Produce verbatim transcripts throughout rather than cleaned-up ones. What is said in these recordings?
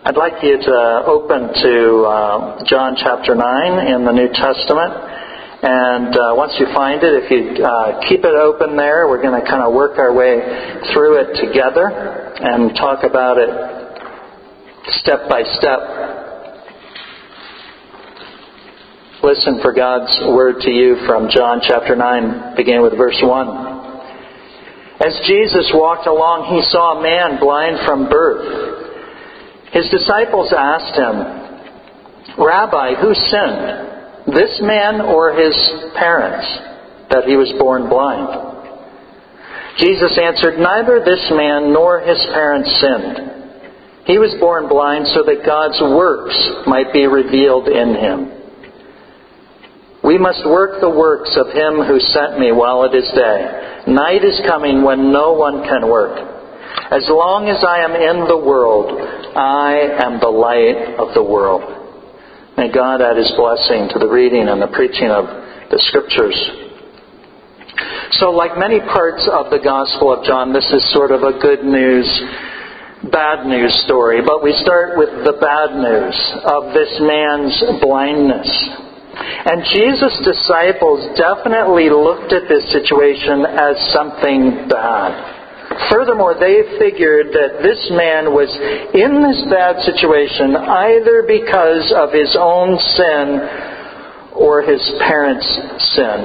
I'd like you to open to uh, John chapter nine in the New Testament. And uh, once you find it, if you uh, keep it open there, we're going to kind of work our way through it together and talk about it step by step. Listen for God's word to you from John chapter nine, beginning with verse one. As Jesus walked along, he saw a man blind from birth. His disciples asked him, "Rabbi, who sinned, this man or his parents, that he was born blind?" Jesus answered, "Neither this man nor his parents sinned. He was born blind so that God's works might be revealed in him. We must work the works of him who sent me while it is day. Night is coming when no one can work. As long as I am in the world, I am the light of the world." May God add His blessing to the reading and the preaching of the Scriptures. So like many parts of the Gospel of John, this is sort of a good news, bad news story. But we start with the bad news of this man's blindness. And Jesus' disciples definitely looked at this situation as something bad. Furthermore, they figured that this man was in this bad situation either because of his own sin or his parents' sin.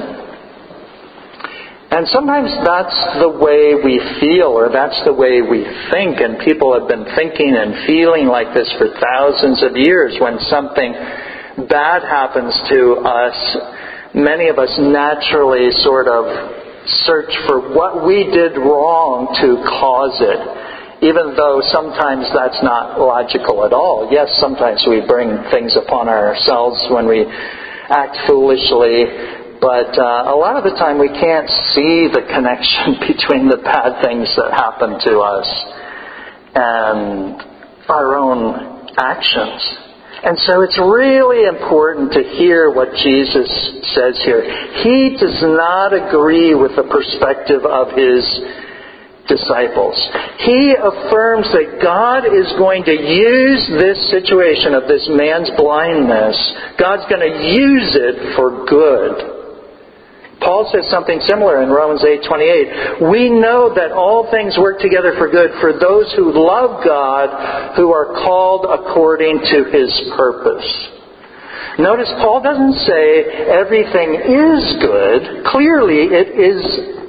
And sometimes that's the way we feel, or that's the way we think, and people have been thinking and feeling like this for thousands of years. When something bad happens to us, many of us naturally sort of search for what we did wrong to cause it, even though sometimes that's not logical at all. Yes, sometimes we bring things upon ourselves when we act foolishly, but uh, a lot of the time we can't see the connection between the bad things that happen to us and our own actions. And so it's really important to hear what Jesus says here. He does not agree with the perspective of his disciples. He affirms that God is going to use this situation of this man's blindness. God's going to use it for good. Paul says something similar in Romans eight twenty-eight. We know that all things work together for good for those who love God, who are called according to His purpose. Notice Paul doesn't say everything is good. Clearly it is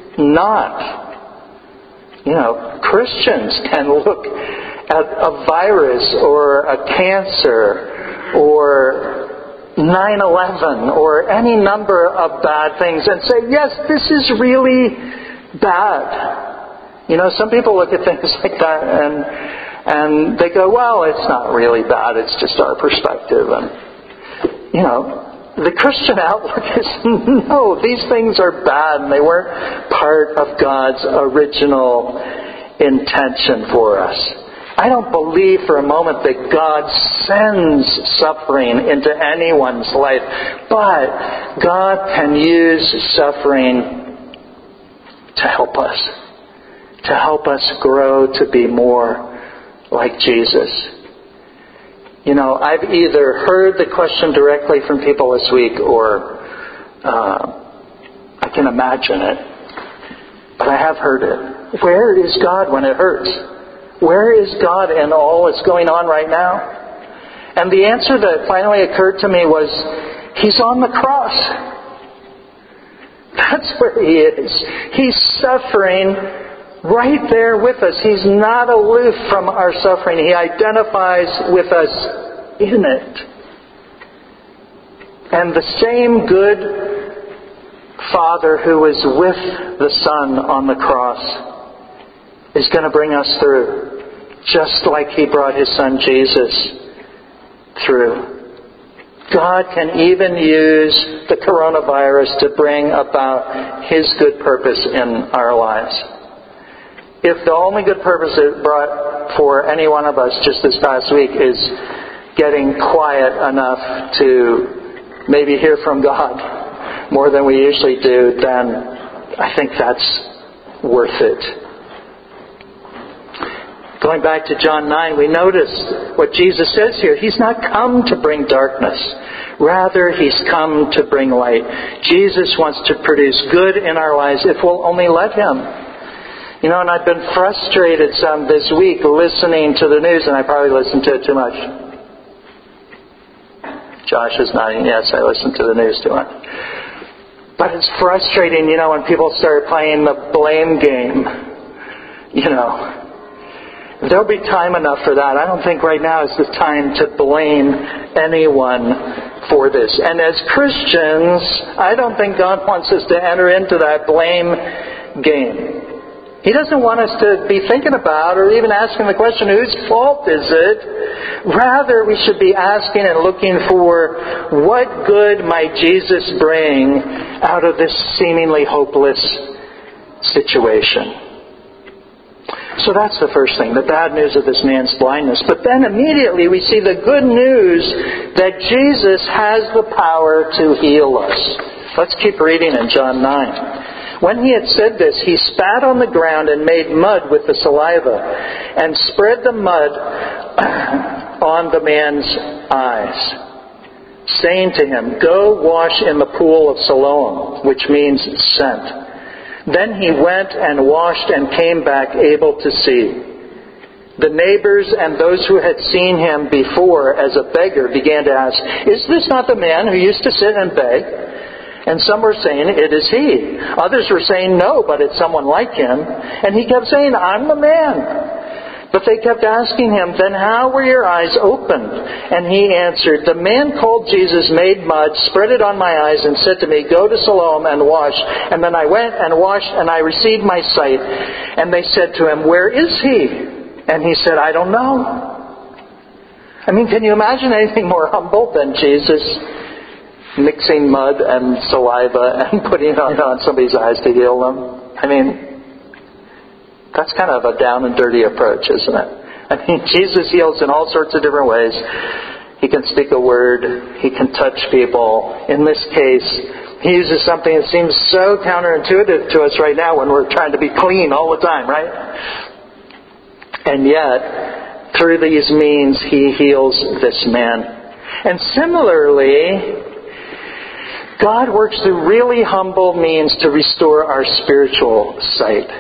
not. You know, Christians can look at a virus or a cancer or nine eleven or any number of bad things and say, yes, this is really bad. You know, some people look at things like that and and they go, well, it's not really bad, it's just our perspective. And, you know, the Christian outlook is, no, these things are bad and they weren't part of God's original intention for us. I don't believe for a moment that God sends suffering into anyone's life, but God can use suffering to help us, to help us grow to be more like Jesus. You know, I've either heard the question directly from people this week or uh, I can imagine it, but I have heard it. Where is God when it hurts? Where is God in all that's going on right now? And the answer that finally occurred to me was, He's on the cross. That's where He is. He's suffering right there with us. He's not aloof from our suffering. He identifies with us in it. And the same good Father who was with the Son on the cross is going to bring us through, just like He brought His Son Jesus through. God can even use the coronavirus to bring about His good purpose in our lives. If the only good purpose it brought for any one of us just this past week is getting quiet enough to maybe hear from God more than we usually do, then I think that's worth it. Going back to John nine, we notice what Jesus says here. He's not come to bring darkness. Rather, He's come to bring light. Jesus wants to produce good in our lives if we'll only let Him. You know, and I've been frustrated some this week listening to the news, and I probably listen to it too much. Josh is nodding. Yes, I listen to the news too much. But it's frustrating, you know, when people start playing the blame game. You know, there'll be time enough for that. I don't think right now is the time to blame anyone for this. And as Christians, I don't think God wants us to enter into that blame game. He doesn't want us to be thinking about or even asking the question, whose fault is it? Rather, we should be asking and looking for what good might Jesus bring out of this seemingly hopeless situation. So that's the first thing, the bad news of this man's blindness. But then immediately we see the good news that Jesus has the power to heal us. Let's keep reading in John nine. When He had said this, He spat on the ground and made mud with the saliva and spread the mud on the man's eyes, saying to him, "Go wash in the pool of Siloam," which means sent. Then he went and washed and came back able to see. The neighbors and those who had seen him before as a beggar began to ask, "Is this not the man who used to sit and beg?" And some were saying, "It is he." Others were saying, "No, but it's someone like him." And he kept saying, "I'm the man." But they kept asking him, "Then how were your eyes opened?" And he answered, "The man called Jesus made mud, spread it on my eyes, and said to me, 'Go to Siloam and wash.' And then I went and washed, and I received my sight." And they said to him, "Where is he?" And he said, "I don't know." I mean, can you imagine anything more humble than Jesus mixing mud and saliva and putting it on somebody's eyes to heal them? I mean, that's kind of a down and dirty approach, isn't it? I mean, Jesus heals in all sorts of different ways. He can speak a word. He can touch people. In this case, He uses something that seems so counterintuitive to us right now when we're trying to be clean all the time, right? And yet, through these means, He heals this man. And similarly, God works through really humble means to restore our spiritual sight.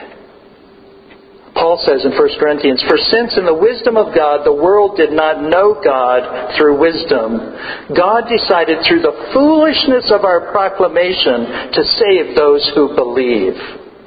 Paul says in First Corinthians, "For since in the wisdom of God the world did not know God through wisdom, God decided through the foolishness of our proclamation to save those who believe."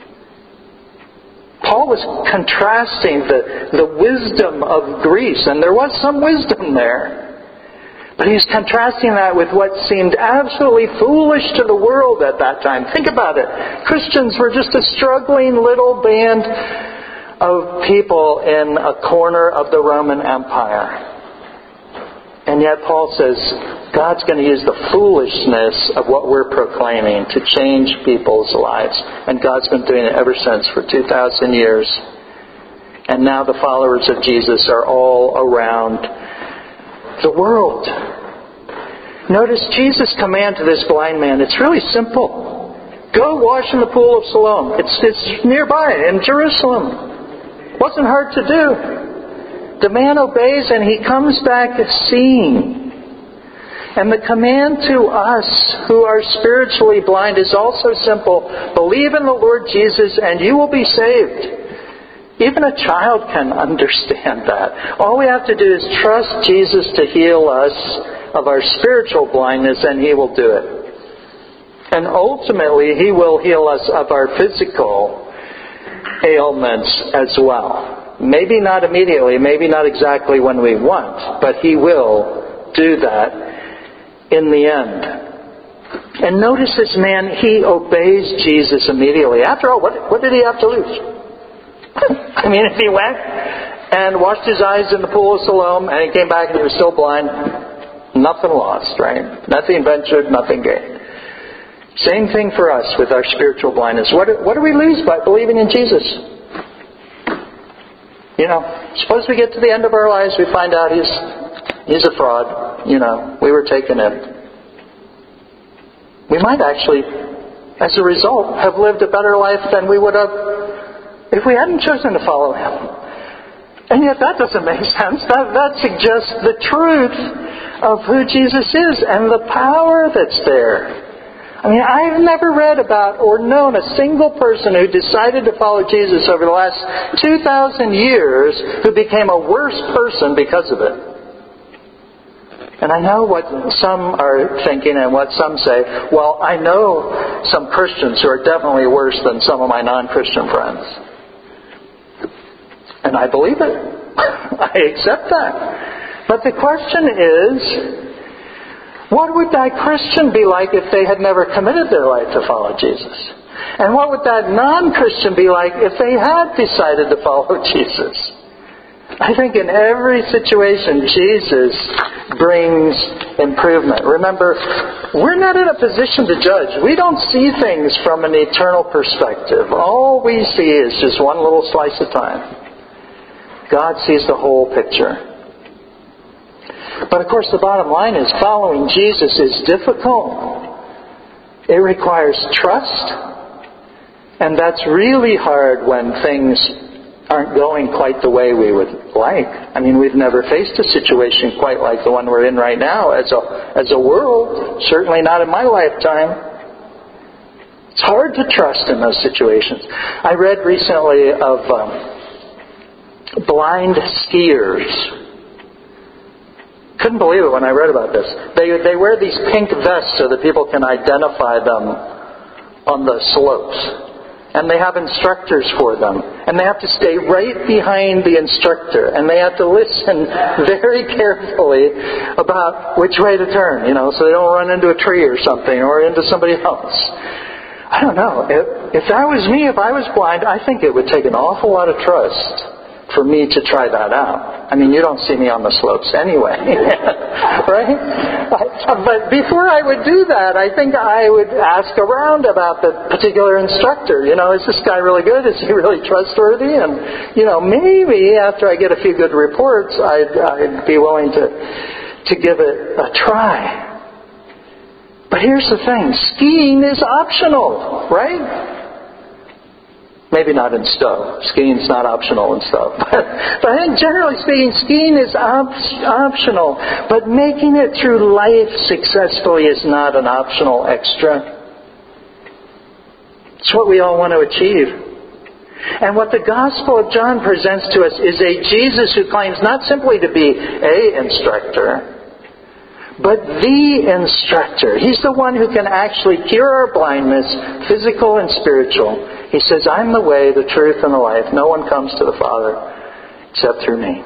Paul was contrasting the, the wisdom of Greece, and there was some wisdom there. But he's contrasting that with what seemed absolutely foolish to the world at that time. Think about it. Christians were just a struggling little band of people in a corner of the Roman Empire. And yet Paul says God's going to use the foolishness of what we're proclaiming to change people's lives. And God's been doing it ever since for two thousand years. And now the followers of Jesus are all around the world. Notice Jesus' command to this blind man. It's really simple. Go wash in the pool of Siloam. It's, it's nearby in Jerusalem. Wasn't hard to do. The man obeys and he comes back seeing. And the command to us who are spiritually blind is also simple. Believe in the Lord Jesus and you will be saved. Even a child can understand that. All we have to do is trust Jesus to heal us of our spiritual blindness, and He will do it. And ultimately, He will heal us of our physical ailments as well. Maybe not immediately, maybe not exactly when we want, but He will do that in the end. And notice this man, he obeys Jesus immediately. After all, what, what did he have to lose? I mean, if he went and washed his eyes in the pool of Siloam and he came back and he was still blind, nothing lost, right? Nothing ventured, nothing gained. Same thing for us with our spiritual blindness. What, what do we lose by believing in Jesus? You know, suppose we get to the end of our lives, we find out he's he's a fraud. You know, we were taken in. We might actually, as a result, have lived a better life than we would have if we hadn't chosen to follow Him. And yet that doesn't make sense. That, that suggests the truth of who Jesus is and the power that's there. I mean, I've never read about or known a single person who decided to follow Jesus over the last two thousand years who became a worse person because of it. And I know what some are thinking and what some say. Well, I know some Christians who are definitely worse than some of my non-Christian friends. And I believe it. I accept that. But the question is, what would that Christian be like if they had never committed their life to follow Jesus? And what would that non-Christian be like if they had decided to follow Jesus? I think in every situation, Jesus brings improvement. Remember, we're not in a position to judge. We don't see things from an eternal perspective. All we see is just one little slice of time. God sees the whole picture. But of course the bottom line is following Jesus is difficult. It requires trust. And that's really hard when things aren't going quite the way we would like. I mean, we've never faced a situation quite like the one we're in right now as a, as a world. Certainly not in my lifetime. It's hard to trust in those situations. I read recently of um, blind skiers. Couldn't believe it when I read about this. They they wear these pink vests so that people can identify them on the slopes. And they have instructors for them. And they have to stay right behind the instructor. And they have to listen very carefully about which way to turn, you know, so they don't run into a tree or something or into somebody else. I don't know. If, if that was me, if I was blind, I think it would take an awful lot of trust for me to try that out. I mean, you don't see me on the slopes anyway. Right? But before I would do that, I think I would ask around about the particular instructor. You know, is this guy really good? Is he really trustworthy? And, you know, maybe after I get a few good reports, I'd, I'd be willing to, to give it a try. But here's the thing. Skiing is optional, right? Maybe not in Stowe. Skiing's not optional in Stowe. But, but I think generally speaking, skiing is op- optional. But making it through life successfully is not an optional extra. It's what we all want to achieve. And what the Gospel of John presents to us is a Jesus who claims not simply to be a instructor, but the instructor. He's the one who can actually cure our blindness, physical and spiritual. He says, I'm the way, the truth, and the life. No one comes to the Father except through me.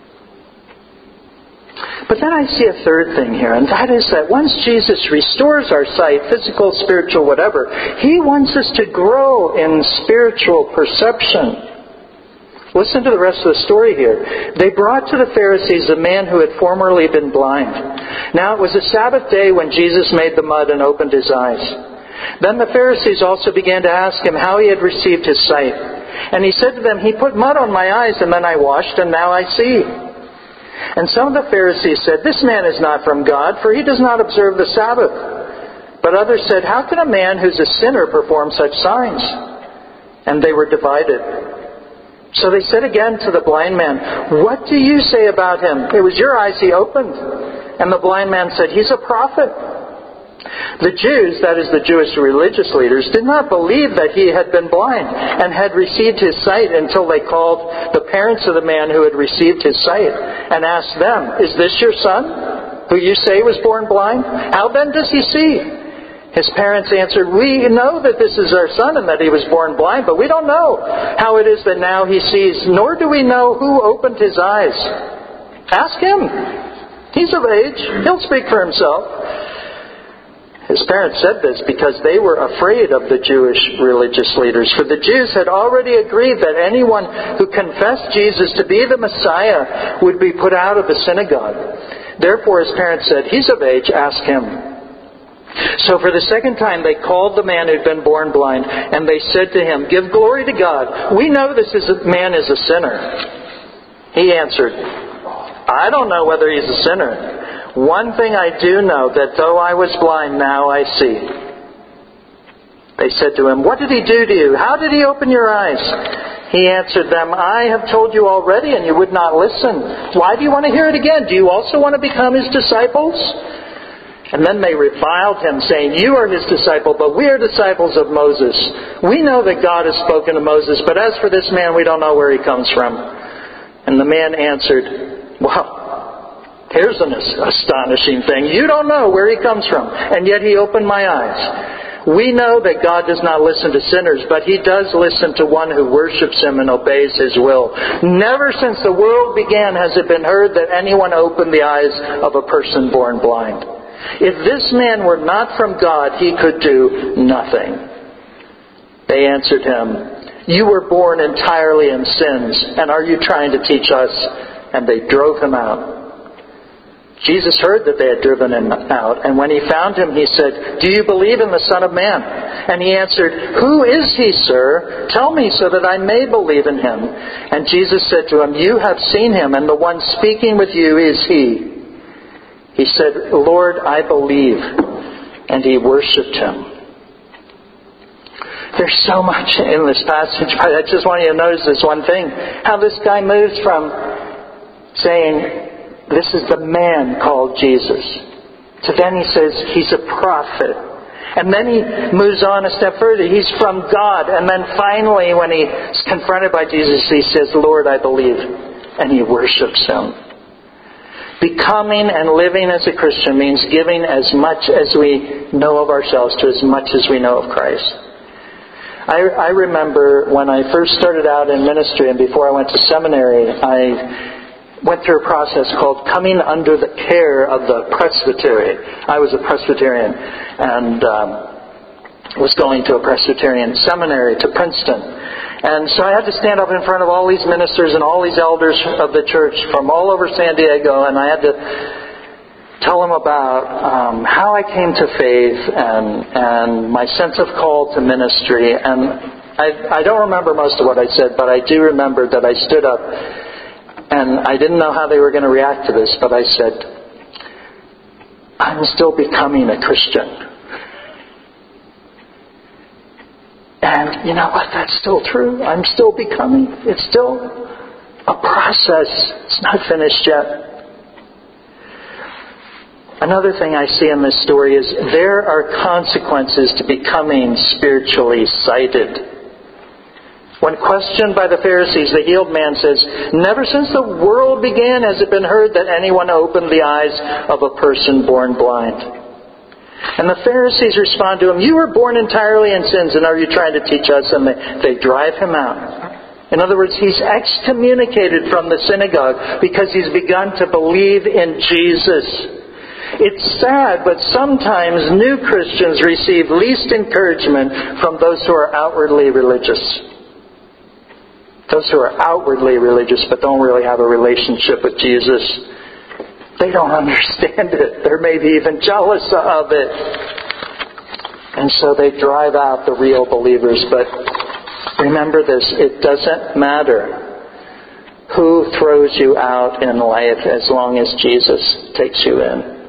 But then I see a third thing here, and that is that once Jesus restores our sight, physical, spiritual, whatever, He wants us to grow in spiritual perception. Listen to the rest of the story here. They brought to the Pharisees a man who had formerly been blind. Now it was a Sabbath day when Jesus made the mud and opened his eyes. Then the Pharisees also began to ask him how he had received his sight. And he said to them, He put mud on my eyes, and then I washed, and now I see. And some of the Pharisees said, This man is not from God, for he does not observe the Sabbath. But others said, How can a man who's a sinner perform such signs? And they were divided. So they said again to the blind man, What do you say about him? It was your eyes he opened. And the blind man said, He's a prophet. The Jews, that is the Jewish religious leaders, did not believe that he had been blind and had received his sight until they called the parents of the man who had received his sight and asked them, Is this your son, who you say was born blind? How then does he see? His parents answered, We know that this is our son and that he was born blind, but we don't know how it is that now he sees, nor do we know who opened his eyes. Ask him. He's of age. He'll speak for himself. His parents said this because they were afraid of the Jewish religious leaders. For the Jews had already agreed that anyone who confessed Jesus to be the Messiah would be put out of the synagogue. Therefore his parents said, He's of age, ask him. So for the second time they called the man who'd been born blind, and they said to him, Give glory to God. We know this is a, man is a sinner. He answered, I don't know whether he's a sinner. One thing I do know, that though I was blind, now I see. They said to him, What did he do to you? How did he open your eyes? He answered them, I have told you already, and you would not listen. Why do you want to hear it again? Do you also want to become his disciples? And then they reviled him, saying, you are his disciple, but we are disciples of Moses. We know that God has spoken to Moses, but as for this man, we don't know where he comes from. And the man answered, well, here's an astonishing thing. You don't know where he comes from, and yet he opened my eyes. We know that God does not listen to sinners, but he does listen to one who worships him and obeys his will. Never since the world began has it been heard that anyone opened the eyes of a person born blind. If this man were not from God, he could do nothing. They answered him, you were born entirely in sins, and are you trying to teach us? And they drove him out. Jesus heard that they had driven him out, and when he found him, he said, do you believe in the Son of Man? And he answered, who is he, sir? Tell me so that I may believe in him. And Jesus said to him, you have seen him, and the one speaking with you is he. He said, Lord, I believe. And he worshipped him. There's so much in this passage, but I just want you to notice this one thing. How this guy moves from saying, this is the man called Jesus, to then he says he's a prophet. And then he moves on a step further. He's from God. And then finally, when he's confronted by Jesus, he says, Lord, I believe. And he worships him. Becoming and living as a Christian means giving as much as we know of ourselves to as much as we know of Christ. I, I remember when I first started out in ministry and before I went to seminary, I went through a process called coming under the care of the presbytery. I was a Presbyterian and um, was going to a Presbyterian seminary to Princeton. And so I had to stand up in front of all these ministers and all these elders of the church from all over San Diego, and I had to tell them about um, how I came to faith and, and my sense of call to ministry. And I, I don't remember most of what I said, but I do remember that I stood up. And I didn't know how they were going to react to this, but I said, I'm still becoming a Christian. And you know what? That's still true. I'm still becoming. It's still a process. It's not finished yet. Another thing I see in this story is there are consequences to becoming spiritually sighted. When questioned by the Pharisees, the healed man says, never since the world began has it been heard that anyone opened the eyes of a person born blind. And the Pharisees respond to him, you were born entirely in sins, and are you trying to teach us? And they, they drive him out. In other words, he's excommunicated from the synagogue because he's begun to believe in Jesus. It's sad, but sometimes new Christians receive least encouragement from those who are outwardly religious. Those who are outwardly religious but don't really have a relationship with Jesus, they don't understand it. They're maybe even jealous of it. And so they drive out the real believers. But remember this, it doesn't matter who throws you out in life as long as Jesus takes you in.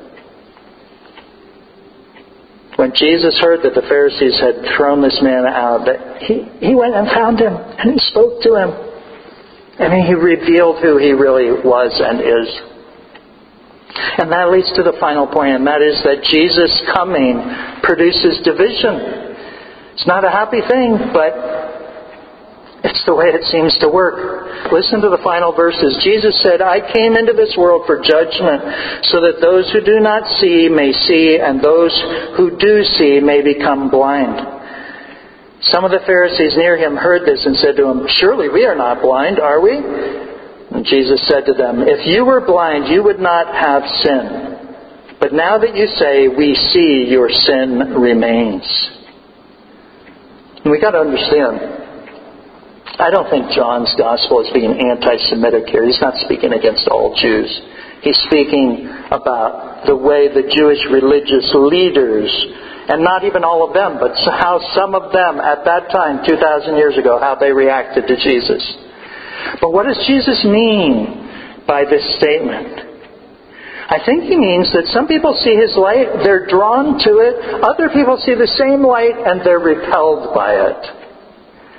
When Jesus heard that the Pharisees had thrown this man out, that he, he went and found him and he spoke to him. And he revealed who he really was and is. And that leads to the final point, and that is that Jesus' coming produces division. It's not a happy thing, but it's the way it seems to work. Listen to the final verses. Jesus said, I came into this world for judgment, so that those who do not see may see, and those who do see may become blind. Some of the Pharisees near him heard this and said to him, surely we are not blind, are we? And Jesus said to them, if you were blind, you would not have sin. But now that you say, we see, your sin remains. And we got to understand, I don't think John's gospel is being anti-Semitic here. He's not speaking against all Jews. He's speaking about the way the Jewish religious leaders, and not even all of them, but how some of them at that time, two thousand years ago, how they reacted to Jesus. But what does Jesus mean by this statement? I think he means that some people see his light, they're drawn to it. Other people see the same light and they're repelled by it.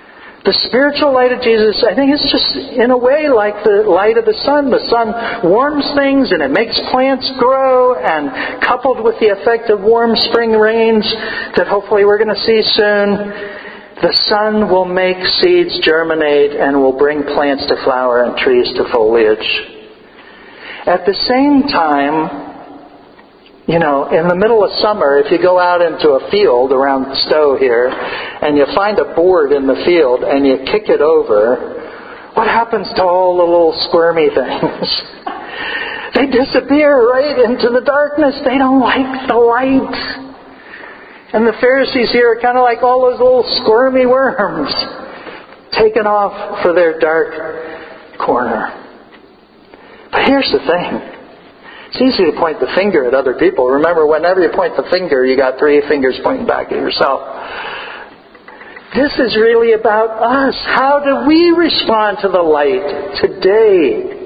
The spiritual light of Jesus, I think, is just in a way like the light of the sun. The sun warms things and it makes plants grow, and coupled with the effect of warm spring rains that hopefully we're going to see soon, the sun will make seeds germinate and will bring plants to flower and trees to foliage. At the same time, you know, in the middle of summer, if you go out into a field around Stowe here and you find a board in the field and you kick it over, what happens to all the little squirmy things? They disappear right into the darkness. They don't like the light. And the Pharisees here are kind of like all those little squirmy worms taken off for their dark corner. But here's the thing. It's easy to point the finger at other people. Remember, whenever you point the finger, you got three fingers pointing back at yourself. This is really about us. How do we respond to the light today?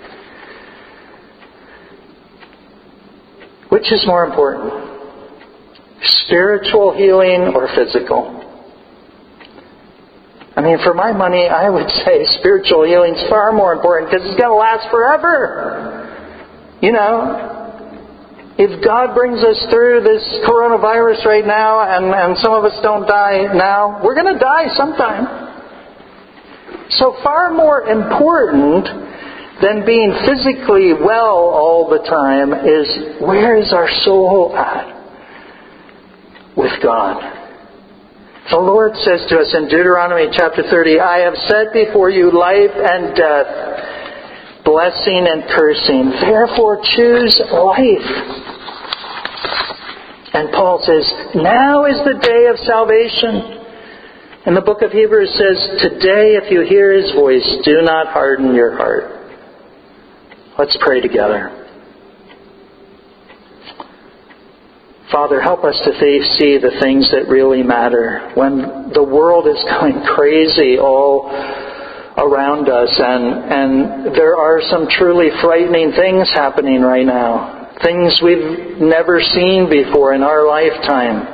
Which is more important? Spiritual healing or physical? I mean, for my money, I would say spiritual healing is far more important because it's going to last forever. You know, if God brings us through this coronavirus right now and, and some of us don't die now, we're going to die sometime. So far more important than being physically well all the time is, where is our soul at with God? The Lord says to us in Deuteronomy chapter thirty, I have set before you life and death, blessing and cursing. Therefore choose life. And Paul says, now is the day of salvation. And the book of Hebrews says, today if you hear His voice, do not harden your heart. Let's pray together. Father, help us to see the things that really matter. When the world is going crazy all around us, and, and there are some truly frightening things happening right now. Things we've never seen before in our lifetime.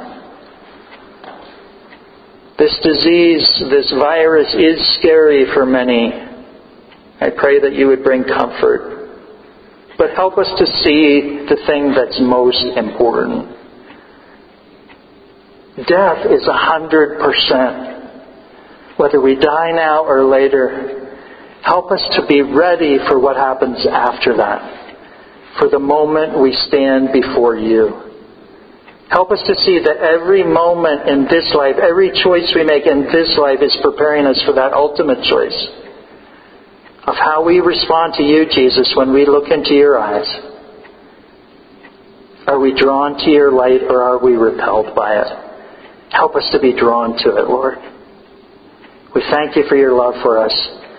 This disease, this virus is scary for many. I pray that you would bring comfort. But help us to see the thing that's most important. Death is a hundred percent. Whether we die now or later, help us to be ready for what happens after that. For the moment we stand before you. Help us to see that every moment in this life, every choice we make in this life is preparing us for that ultimate choice of how we respond to you, Jesus, when we look into your eyes. Are we drawn to your light or are we repelled by it? Help us to be drawn to it, Lord. We thank you for your love for us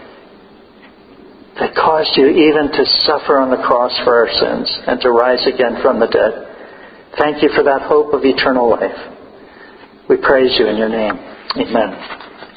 that caused you even to suffer on the cross for our sins and to rise again from the dead. Thank you for that hope of eternal life. We praise you in your name. Amen.